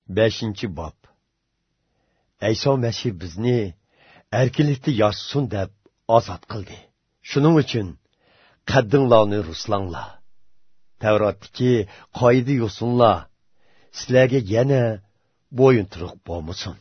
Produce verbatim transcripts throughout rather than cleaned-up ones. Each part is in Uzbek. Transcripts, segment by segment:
beshinchi bob. Ayso Masih bizni erkinlikda yashasin deb ozod qildi. Shuning uchun qaddinglarni ruslanglar. Tavratdagi qoida yo'sinlar sizlarga yana bo'yinturuq bo'lmasin.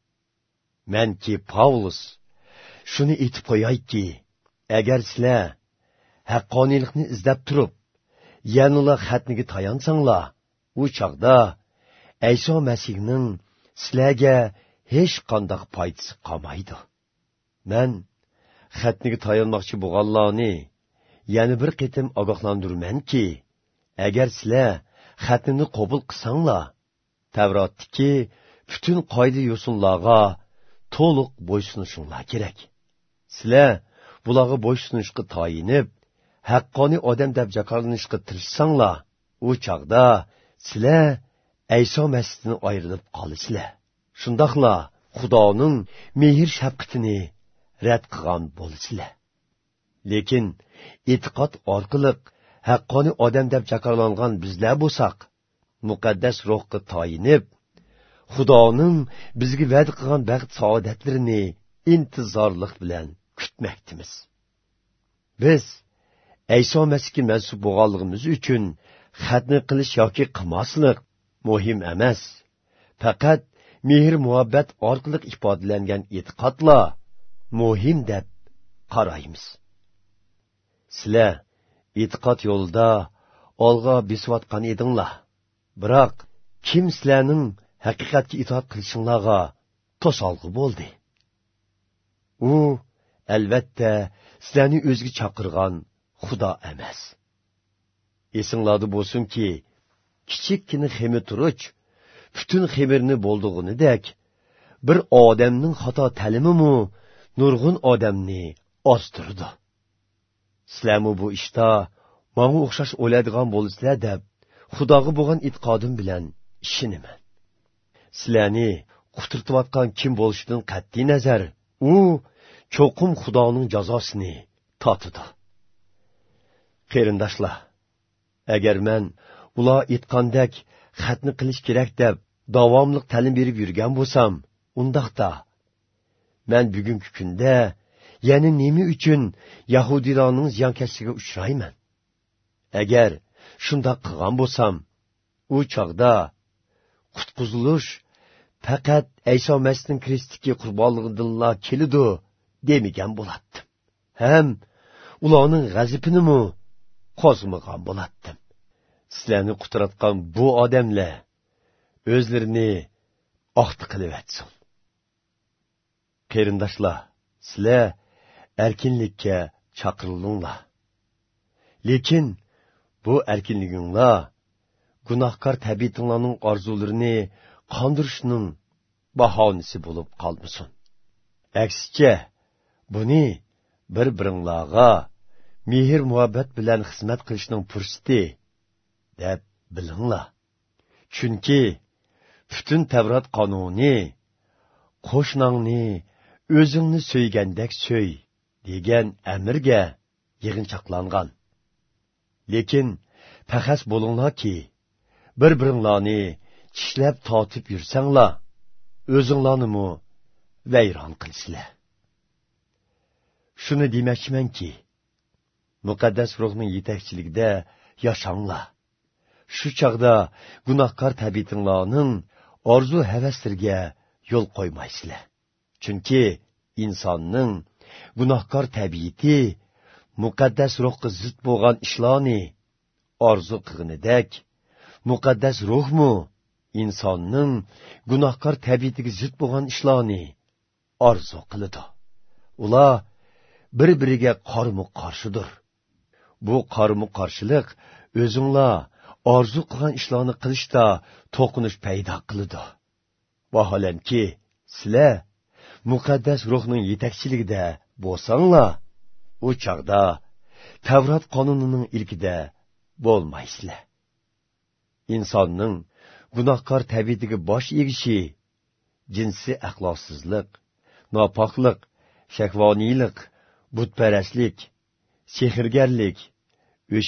Menki Pavlus shuni aytib qo'yayki, agar sizlar haqqoniylikni izlab turib, yanıla xatniga tayansanglar, u chaqda Ayso Masihning sizlarga hech qanday foydasi qolmaydi. Men xatniga tayanmoqchi bo'lganlarni yana bir qitim ogohlantirmanki, agar sizlar xatni qabul qilsanglar, Tavratdagi bütün qoida yo'sinlarga to'liq bo'ysunishinglar kerak. Sizlar bularga bo'ysunishga tayinib, haqqoniy odam deb jakarlanishga tirishsanglar, u chaqda sizlar Ayso Masihdan ayrilib qolasizlar. Shundaqla Xudoning mehr shafqatini rad qilgan bo'lasizlar. Lekin e'tiqod orqali haqqoniy odam deb jakarlangan bizlar bo'lsak, muqaddas ruhga tayinib, Xudoning bizga va'da qilgan baxt saodatlarini intizorlik bilan kutmoqdamiz. Biz Ayso Masihga mansub bo'lganligimiz uchun xatni qilish yoki qilmaslik muhim emas. Faqat mehr muhabbat orqali ifodalangan e'tiqodlar muhim deb qaraymiz. Sizlar e'tiqod yo'lida olg'a besayotgan edinglar. Biroq kim sizlarning haqiqatga itoat qilishinglarga to'solg'i bo'ldi? U albatta sizlarni o'ziga chaqirgan Xudo emas. Esinglarda bo'lsinki, kichikkina xemir turuch bütün xemirni bo'ldig'inidek, bir odamning xato ta'limi nurg'un odamni ozdirdi. Sizlarmi bu ishda menga o'xshash o'yladigan bo'lsizlar deb Xudoga bo'lgan e'tiqodim bilan ishinaman. Sizlarni quturtayotgan kim bo'lishidan qat'iy nazar, u cho'qim Xudoning jazosini totidi. Qarindoshlar, agar men ular aytgandek xatni qilish kerak deb davomli ta'lim berib yurgan bo'lsam, undaqda men bugungi kunda yana nima uchun Yahudilarning ziyonkashligiga uchrayman? Agar shundoq qilgan bo'lsam, u chaqda qutquzilish faqat Ayso Masihning Kristdagi qurbonligidanla keladi demagan bo'lardim. Ham ularning g'azabini qo'zmagan bo'lardim. Sizlarni quturatgan bu odamlar o'zlarini oqti qilib etsin. Qarindoshlar, sizlar erkinlikka chaqirildinglar. Lekin bu erkinliginglar gunohkor tabiatinglarning orzularini qondirishning bahonasi bo'lib qolmasin. Aksicha, buni bir-biringlarga mehr muhabbat bilan xizmat qilishning fursati deb bilinglar. Chunki bütün Tavrat qonuni qo'shningni o'zingni so'ygandek so'y degan amirga yig'inchoqlangan. Lekin faqat bo'linglarki, bir-biringlarni tishlab tortib yursanglar, o'zinglarni vayron qilsizlar. Shuni demoqchimanki, muqaddas ruhning yetakchiligida yashanglar. Shu chaqda gunohkor tabiatinglarning orzu havaslariga yo'l qo'ymaysizlar. Chunki insonning gunohkor tabiati muqaddas ruhga zid bo'lgan ishlarni orzu qilganidek, muqaddas ruhmu insonning gunohkor tabiatiga zid bo'lgan ishlarni orzu qiladi. Ular bir-biriga qarama-qarshidir. Bu qarama-qarshilik o'zinglar orzu qilgan ishlarni qilishda to'qinish paydo qiladi. Vaholanki, sizlar muqaddas ruhning yetakchiligida bo'lsanglar, u chaqda Tavrat qonunining ilkida bo'lmaysizlar. insonning gunohkor tabiatiga bosh egishi, jinsiy axloqsizlik, nopoklik, shahvoniylik, butparastlik, sehrgarlik,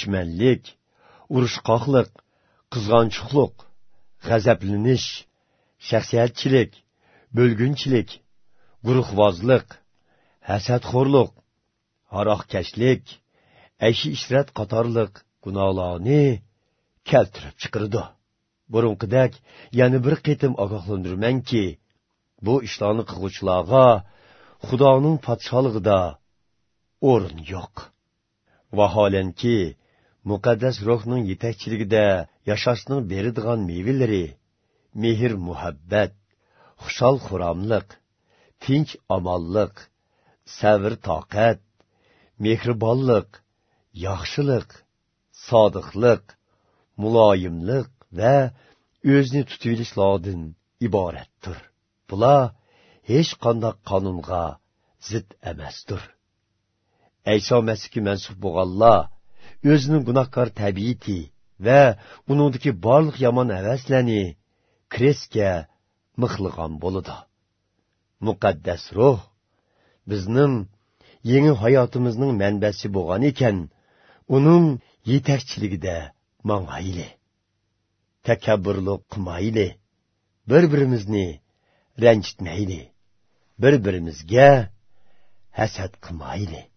o'chmanlik, urushqoqlik, qizg'anchiqlik, g'azablanish, shaxsiyatchilik, bo'lgunchilik, guruhvozlik, hasadxo'rlik, haroqkashlik, ayshi ishrat qatorliq gunohlarni keltirib chiqirdi. Burunqidek yana bir qitim ogohlantirmanki, bu ishlarni qilguvchilarga Xudoning podsholigida o'rin yo'q. Vaholanki, muqaddas ruhning yetakchiligida yashashning beradigan mevalari mehr muhabbat, xushal xuramlik, tinch amonlik, sabr toqat, mehribonlik, yaxshilik, sodiqlik, muloyimlik va o'zni tutishlardan iboratdir. Bular hech qanday qonunga zid emasdir. Ayso Masihga mansub bo'lganlar o'zining gunohkor tabiati va uningdagi barliq yomon havaslarni kresga mixlagan bo'ladi. Muqaddas ruh bizning yangi hayotimizning manbasi bo'lgan ekan, uning yetakchiligida mang'ayli. Takabburlik qilmayli, bir-birimizni ranjitmayli, bir-birimizga hasad qilmayli.